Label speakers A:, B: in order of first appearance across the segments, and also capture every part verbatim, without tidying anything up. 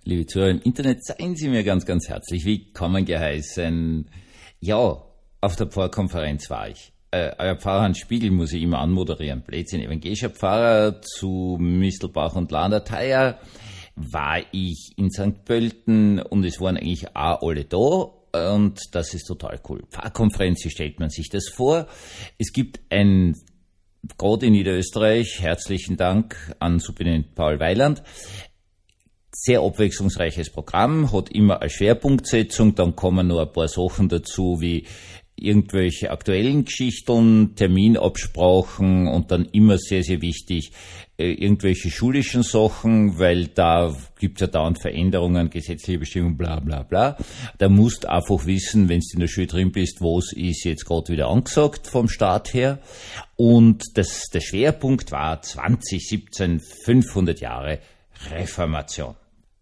A: Liebe Zuhörer im Internet, seien Sie mir ganz, ganz herzlich willkommen geheißen. Ja, auf der Pfarrkonferenz war ich. Äh, euer Pfarrer Hans Spiegel muss ich immer anmoderieren. Blödsinn, evangelischer Pfarrer zu Mistelbach und Landerteier war ich in Sankt Pölten und es waren eigentlich auch alle da. Und das ist total cool. Pfarrkonferenz, wie stellt man sich das vor? Es gibt ein, gerade in Niederösterreich, herzlichen Dank an Superintendent Paul Weiland, sehr abwechslungsreiches Programm, hat immer eine Schwerpunktsetzung, dann kommen noch ein paar Sachen dazu, wie irgendwelche aktuellen Geschichten, Terminabsprachen und dann immer sehr, sehr wichtig, äh, irgendwelche schulischen Sachen, weil da gibt's ja dauernd Veränderungen, gesetzliche Bestimmungen, bla bla bla. Da musst einfach wissen, wenn du in der Schule drin bist, was ist jetzt gerade wieder angesagt vom Staat her. Und das, der Schwerpunkt war zwanzig siebzehn, fünfhundert Jahre Reformation.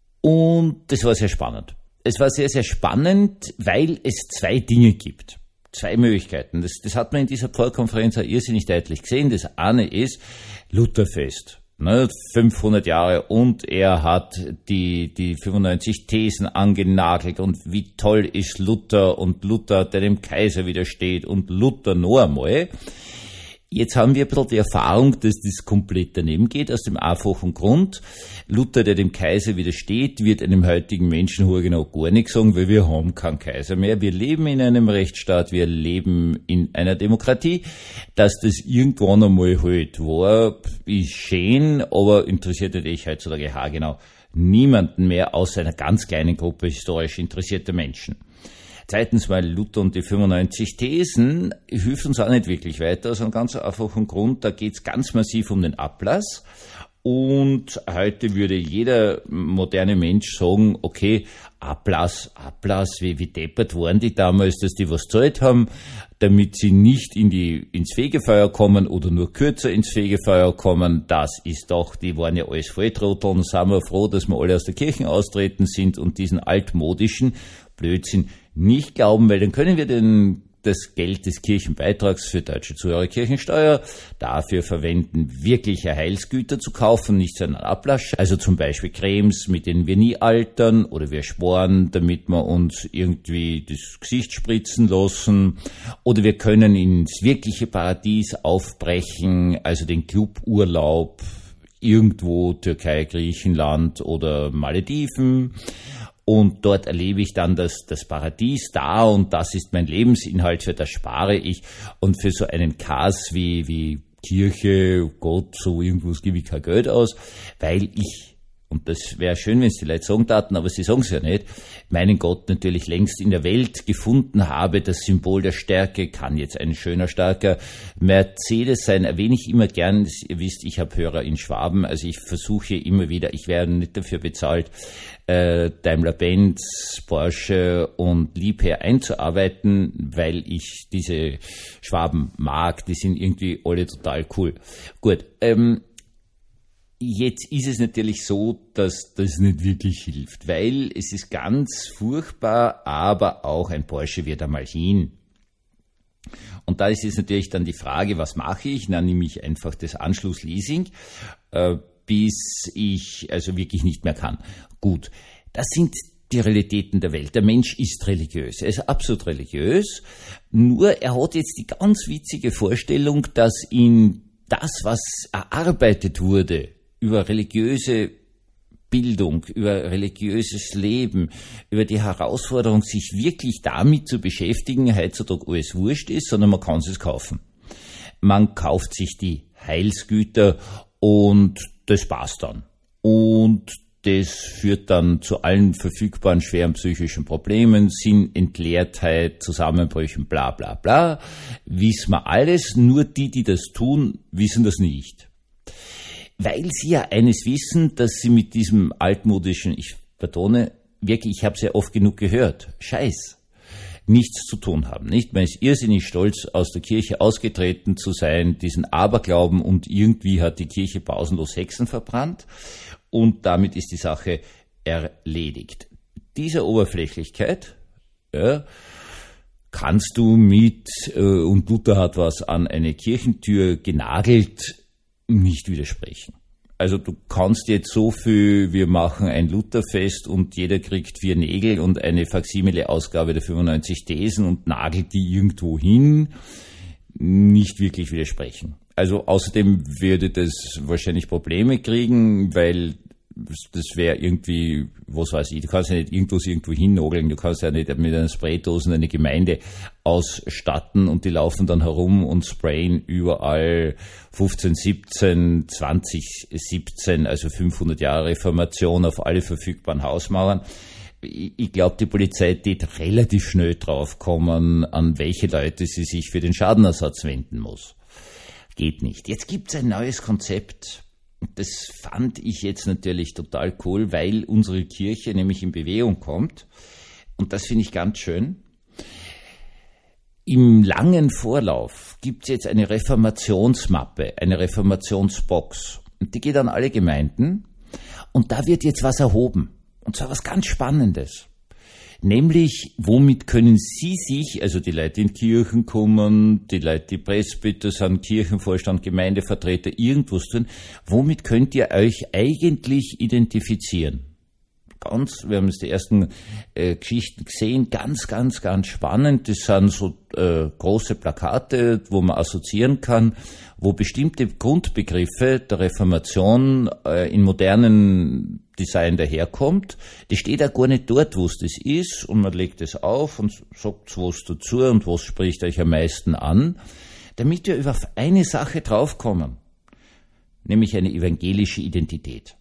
A: Und das war sehr spannend. Es war sehr, sehr spannend, weil es zwei Dinge gibt. Zwei Möglichkeiten. Das, das hat man in dieser Pfarrkonferenz auch irrsinnig deutlich gesehen. Das eine ist Lutherfest. Ne, fünfhundert Jahre und er hat die, die fünfundneunzig Thesen angenagelt und wie toll ist Luther und Luther, der dem Kaiser widersteht und Luther noch einmal. Jetzt haben wir ein bisschen die Erfahrung, dass das komplett daneben geht, aus dem einfachen Grund. Luther, der dem Kaiser widersteht, wird einem heutigen Menschen genau gar nichts sagen, weil wir haben keinen Kaiser mehr. Wir leben in einem Rechtsstaat, wir leben in einer Demokratie. Dass das irgendwann einmal halt war, ist schön, aber interessiert natürlich heutzutage haargenau niemanden mehr, außer einer ganz kleinen Gruppe historisch interessierter Menschen. Zweitens, weil Luther und die fünfundneunzig Thesen hilft uns auch nicht wirklich weiter, aus einem ganz einfachen Grund, da geht's ganz massiv um den Ablass. Und heute würde jeder moderne Mensch sagen, okay, Ablass, Ablass, wie, wie deppert waren die damals, dass die was gezahlt haben, damit sie nicht in die, ins Fegefeuer kommen oder nur kürzer ins Fegefeuer kommen. Das ist doch, die waren ja alles Volltrotteln, sind wir froh, dass wir alle aus der Kirche austreten sind und diesen altmodischen Blödsinn nicht glauben, weil dann können wir den, das Geld des Kirchenbeitrags für deutsche Zuhörer Kirchensteuer dafür verwenden, wirkliche Heilsgüter zu kaufen, nicht so einen Ablasch. Also zum Beispiel Cremes, mit denen wir nie altern, oder wir sparen, damit wir uns irgendwie das Gesicht spritzen lassen. Oder wir können ins wirkliche Paradies aufbrechen, also den Cluburlaub irgendwo, Türkei, Griechenland oder Malediven. Und dort erlebe ich dann das, das Paradies da und das ist mein Lebensinhalt, für das spare ich. Und für so einen Kass wie, wie Kirche, Gott, so irgendwas gebe ich kein Geld aus, weil ich, und das wäre schön, wenn es die Leute sagen taten, aber sie sagen es ja nicht, meinen Gott natürlich längst in der Welt gefunden habe, das Symbol der Stärke, kann jetzt ein schöner, starker Mercedes sein, erwähne ich immer gern, ihr wisst, ich habe Hörer in Schwaben, also ich versuche immer wieder, ich werde nicht dafür bezahlt, äh, Daimler-Benz, Porsche und Liebherr einzuarbeiten, weil ich diese Schwaben mag, die sind irgendwie alle total cool. Gut, ähm, jetzt ist es natürlich so, dass das nicht wirklich hilft, weil es ist ganz furchtbar, aber auch ein Porsche wird einmal hin. Und da ist jetzt natürlich dann die Frage, was mache ich? Dann nehme ich einfach das Anschlussleasing, äh, bis ich also wirklich nicht mehr kann. Gut, das sind die Realitäten der Welt. Der Mensch ist religiös, er ist absolut religiös, nur er hat jetzt die ganz witzige Vorstellung, dass ihn das, was erarbeitet wurde, über religiöse Bildung, über religiöses Leben, über die Herausforderung, sich wirklich damit zu beschäftigen, heutzutage alles wurscht ist, sondern man kann es kaufen. Man kauft sich die Heilsgüter und das passt dann. Und das führt dann zu allen verfügbaren schweren psychischen Problemen, Sinnentleertheit, Zusammenbrüchen, bla bla bla. Wissen wir alles, nur die, die das tun, wissen das nicht. Weil sie ja eines wissen, dass sie mit diesem altmodischen, ich betone, wirklich, ich habe es ja oft genug gehört, Scheiß, nichts zu tun haben. Nicht? Man ist irrsinnig stolz, aus der Kirche ausgetreten zu sein, diesen Aberglauben, und irgendwie hat die Kirche pausenlos Hexen verbrannt und damit ist die Sache erledigt. Diese Oberflächlichkeit, ja, kannst du mit, äh, und Luther hat was an eine Kirchentür genagelt, nicht widersprechen. Also du kannst jetzt so viel, wir machen ein Lutherfest und jeder kriegt vier Nägel und eine Faksimile-Ausgabe der fünfundneunzig Thesen und nagelt die irgendwo hin, nicht wirklich widersprechen. Also außerdem würde das wahrscheinlich Probleme kriegen, weil das wäre irgendwie, was weiß ich, du kannst ja nicht irgendwas irgendwo hinnageln, du kannst ja nicht mit einer Spraydose eine Gemeinde ausstatten und die laufen dann herum und sprayen überall fünfzehn, siebzehn, zwanzig, siebzehn, also fünfhundert Jahre Reformation auf alle verfügbaren Hausmauern. Ich glaube, die Polizei wird relativ schnell draufkommen, an welche Leute sie sich für den Schadenersatz wenden muss. Geht nicht. Jetzt gibt's ein neues Konzept. Das fand ich jetzt natürlich total cool, weil unsere Kirche nämlich in Bewegung kommt. Und das finde ich ganz schön. Im langen Vorlauf gibt's jetzt eine Reformationsmappe, eine Reformationsbox. Und die geht an alle Gemeinden. Und da wird jetzt was erhoben. Und zwar was ganz Spannendes. Nämlich, womit können Sie sich, also die Leute, die in Kirchen kommen, die Leute, die Presbyter sind, Kirchenvorstand, Gemeindevertreter, irgendwas tun, womit könnt ihr euch eigentlich identifizieren? Ganz, wir haben jetzt die ersten äh, Geschichten gesehen, ganz, ganz, ganz spannend. Das sind so äh, große Plakate, wo man assoziieren kann, wo bestimmte Grundbegriffe der Reformation äh, in modernen Design daherkommt. Das steht auch gar nicht dort, wo es das ist, und man legt es auf und sagt was dazu und was spricht euch am meisten an, damit wir auf eine Sache draufkommen, nämlich eine evangelische Identität.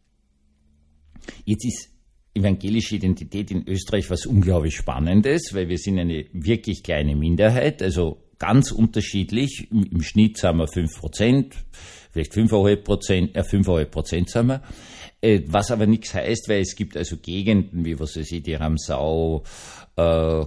A: Jetzt ist evangelische Identität in Österreich was unglaublich Spannendes, weil wir sind eine wirklich kleine Minderheit, also ganz unterschiedlich. Im Schnitt sind wir fünf Prozent, vielleicht fünf Komma fünf Prozent, äh, fünf Komma fünf Prozent sind wir. Äh, was aber nichts heißt, weil es gibt also Gegenden wie, was weiß ich, die Ramsau, äh,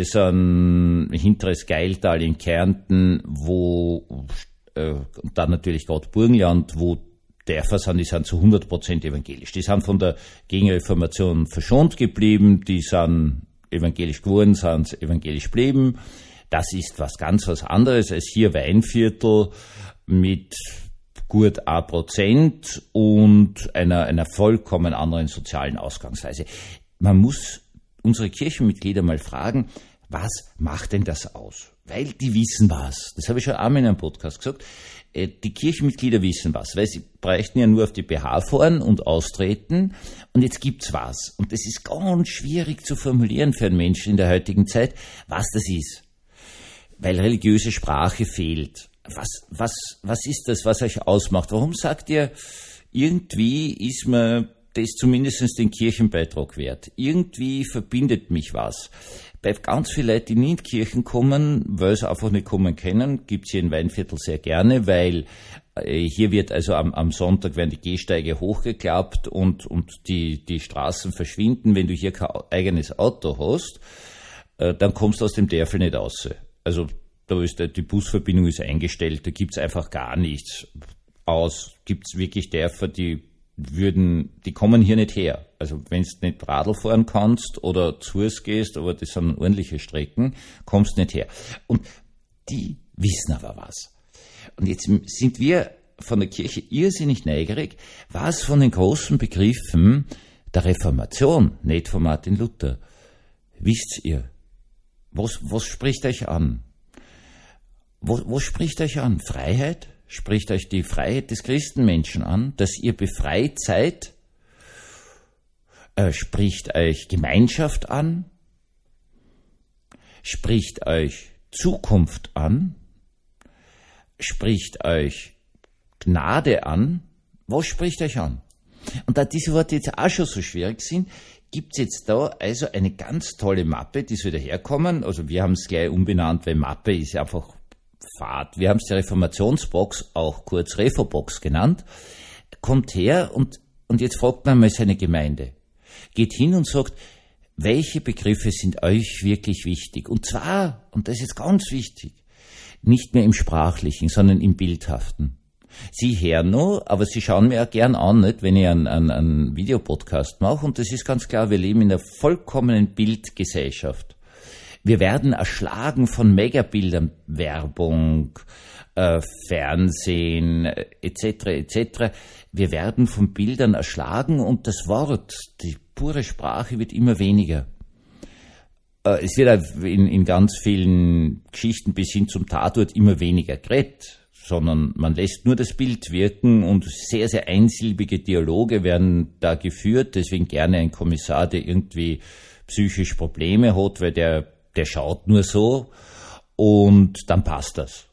A: Goesern, Hinteres Geiltal in Kärnten, wo, äh, dann natürlich gerade Burgenland, wo Dörfer sind, die sind zu hundert Prozent evangelisch. Die sind von der Gegenreformation verschont geblieben, die sind evangelisch geworden, sind evangelisch geblieben. Das ist was ganz was anderes als hier Weinviertel mit gut ein Prozent und einer, einer vollkommen anderen sozialen Ausgangsweise. Man muss unsere Kirchenmitglieder mal fragen, was macht denn das aus? Weil die wissen was. Das habe ich schon einmal in einem Podcast gesagt. Die Kirchenmitglieder wissen was, weil sie bräuchten ja nur auf die B H fahren und austreten, und jetzt gibt's was. Und das ist ganz schwierig zu formulieren für einen Menschen in der heutigen Zeit, was das ist. Weil religiöse Sprache fehlt. Was, was, was ist das, was euch ausmacht? Warum sagt ihr, irgendwie ist mir das zumindest den Kirchenbeitrag wert? Irgendwie verbindet mich was. Bei ganz vielen Leuten, die nie in die Kirchen kommen, weil sie einfach nicht kommen können, gibt's hier in Weinviertel sehr gerne, weil äh, hier wird also am, am Sonntag werden die Gehsteige hochgeklappt und, und die, die Straßen verschwinden. Wenn du hier kein eigenes Auto hast, äh, dann kommst du aus dem Dörfel nicht raus. Also da ist die Busverbindung ist eingestellt, da gibt's einfach gar nichts aus. Gibt's wirklich Dörfer, die würden, die kommen hier nicht her. Also wenn du nicht Radl fahren kannst oder zu Fuß gehst, aber das sind ordentliche Strecken, kommst nicht her. Und die wissen aber was. Und jetzt sind wir von der Kirche irrsinnig neugierig, was von den großen Begriffen der Reformation, nicht von Martin Luther, wisst ihr? Was, was spricht euch an? Was, was spricht euch an? Freiheit? Spricht euch die Freiheit des Christenmenschen an, dass ihr befreit seid? Äh, spricht euch Gemeinschaft an? Spricht euch Zukunft an? Spricht euch Gnade an? Was spricht euch an? Und da diese Worte jetzt auch schon so schwierig sind, gibt's jetzt da also eine ganz tolle Mappe, die soll daherkommen. Also wir haben es gleich umbenannt, weil Mappe ist einfach Fahrt. Wir haben es die Reformationsbox, auch kurz Refobox genannt, kommt her und, und jetzt fragt man mal seine Gemeinde. Geht hin und sagt, welche Begriffe sind euch wirklich wichtig? Und zwar, und das ist jetzt ganz wichtig, nicht mehr im Sprachlichen, sondern im Bildhaften. Sie hören noch, aber Sie schauen mir auch gern an, nicht, wenn ich einen, einen, einen Videopodcast mache. Und das ist ganz klar, wir leben in einer vollkommenen Bildgesellschaft. Wir werden erschlagen von Megabildern, Werbung, äh, Fernsehen, et cetera et cetera. Wir werden von Bildern erschlagen und das Wort, die pure Sprache wird immer weniger. Äh, es wird in, in ganz vielen Geschichten bis hin zum Tatort immer weniger geredet, sondern man lässt nur das Bild wirken und sehr, sehr einsilbige Dialoge werden da geführt. Deswegen gerne ein Kommissar, der irgendwie psychisch Probleme hat, weil der, der schaut nur so und dann passt das.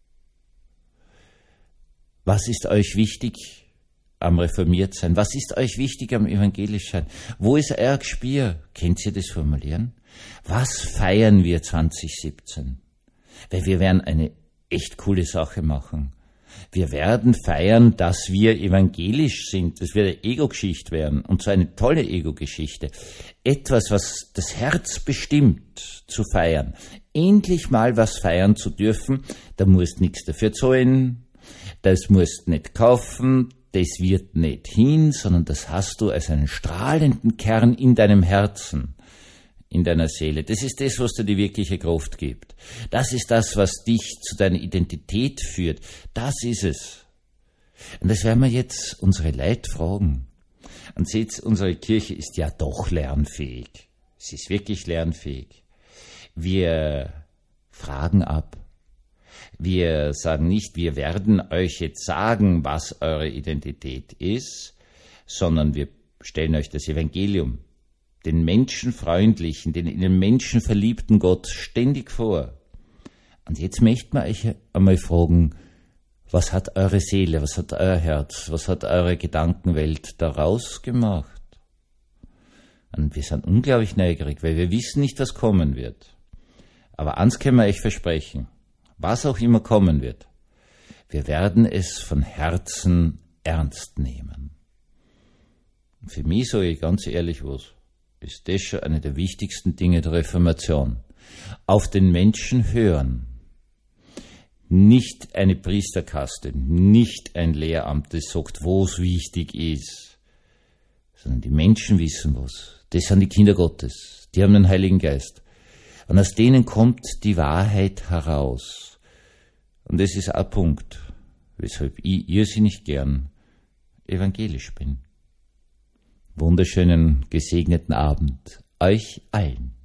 A: Was ist euch wichtig am Reformiertsein? Was ist euch wichtig am Evangelischsein? Wo ist euer Gespür? Kennt ihr das formulieren? Was feiern wir zwanzig siebzehn? Weil wir werden eine echt coole Sache machen. Wir werden feiern, dass wir evangelisch sind. Das wird eine Ego-Geschichte werden. Und zwar eine tolle Ego-Geschichte. Etwas, was das Herz bestimmt, zu feiern. Endlich mal was feiern zu dürfen. Da musst nichts dafür zahlen. Das musst nicht kaufen. Das wird nicht hin, sondern das hast du als einen strahlenden Kern in deinem Herzen, in deiner Seele. Das ist das, was dir die wirkliche Kraft gibt. Das ist das, was dich zu deiner Identität führt. Das ist es. Und das werden wir jetzt unsere Leute fragen. Und seht, unsere Kirche ist ja doch lernfähig. Sie ist wirklich lernfähig. Wir fragen ab. Wir sagen nicht, wir werden euch jetzt sagen, was eure Identität ist, sondern wir stellen euch das Evangelium, den menschenfreundlichen, den in den Menschen verliebten Gott ständig vor. Und jetzt möchten wir euch einmal fragen, was hat eure Seele, was hat euer Herz, was hat eure Gedankenwelt daraus gemacht? Und wir sind unglaublich neugierig, weil wir wissen nicht, was kommen wird. Aber eins können wir euch versprechen, was auch immer kommen wird, wir werden es von Herzen ernst nehmen. Und für mich sage ich ganz ehrlich was, ist das schon eine der wichtigsten Dinge der Reformation. Auf den Menschen hören. Nicht eine Priesterkaste, nicht ein Lehramt, das sagt, was wichtig ist, sondern die Menschen wissen was. Das sind die Kinder Gottes, die haben den Heiligen Geist. Und aus denen kommt die Wahrheit heraus. Und das ist ein Punkt, weshalb ich irrsinnig gern evangelisch bin. Wunderschönen, gesegneten Abend euch allen.